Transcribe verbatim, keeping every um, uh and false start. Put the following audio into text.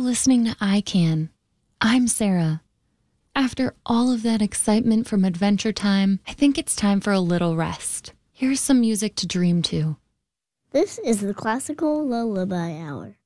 listening to I Can. I'm Sarah. After all of that excitement from Adventure Time, I think it's time for a little rest. Here's some music to dream to. This is the Classical Lullaby Hour.